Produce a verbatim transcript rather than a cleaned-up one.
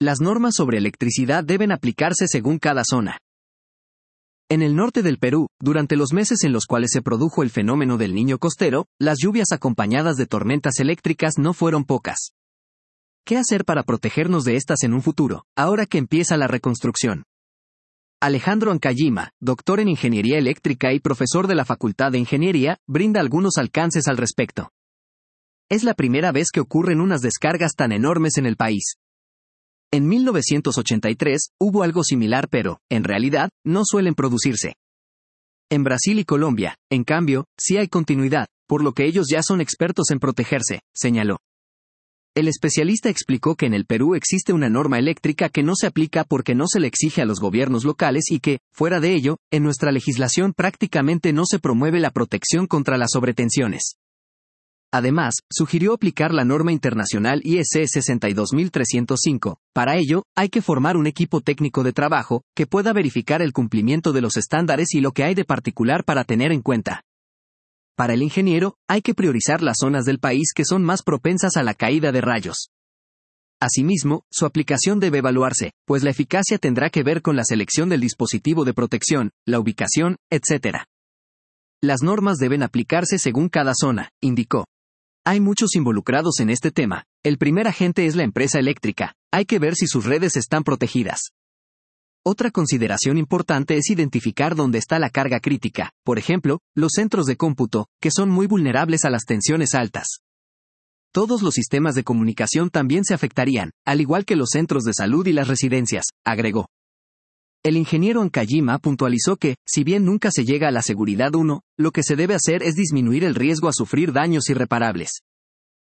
Las normas sobre electricidad deben aplicarse según cada zona. En el norte del Perú, durante los meses en los cuales se produjo el fenómeno del Niño costero, las lluvias acompañadas de tormentas eléctricas no fueron pocas. ¿Qué hacer para protegernos de estas en un futuro, ahora que empieza la reconstrucción? Alejandro Ancayima, doctor en Ingeniería Eléctrica y profesor de la Facultad de Ingeniería, brinda algunos alcances al respecto. Es la primera vez que ocurren unas descargas tan enormes en el país. En mil novecientos ochenta y tres, hubo algo similar pero, en realidad, no suelen producirse. En Brasil y Colombia, en cambio, sí hay continuidad, por lo que ellos ya son expertos en protegerse, señaló. El especialista explicó que en el Perú existe una norma eléctrica que no se aplica porque no se le exige a los gobiernos locales y que, fuera de ello, en nuestra legislación prácticamente no se promueve la protección contra las sobretensiones. Además, sugirió aplicar la norma internacional I E C sesenta y dos mil trescientos cinco. Para ello, hay que formar un equipo técnico de trabajo, que pueda verificar el cumplimiento de los estándares y lo que hay de particular para tener en cuenta. Para el ingeniero, hay que priorizar las zonas del país que son más propensas a la caída de rayos. Asimismo, su aplicación debe evaluarse, pues la eficacia tendrá que ver con la selección del dispositivo de protección, la ubicación, etcétera. Las normas deben aplicarse según cada zona, indicó. Hay muchos involucrados en este tema. El primer agente es la empresa eléctrica. Hay que ver si sus redes están protegidas. Otra consideración importante es identificar dónde está la carga crítica, por ejemplo, los centros de cómputo, que son muy vulnerables a las tensiones altas. Todos los sistemas de comunicación también se afectarían, al igual que los centros de salud y las residencias, agregó. El ingeniero Ancayima puntualizó que, si bien nunca se llega a la seguridad uno, lo que se debe hacer es disminuir el riesgo a sufrir daños irreparables.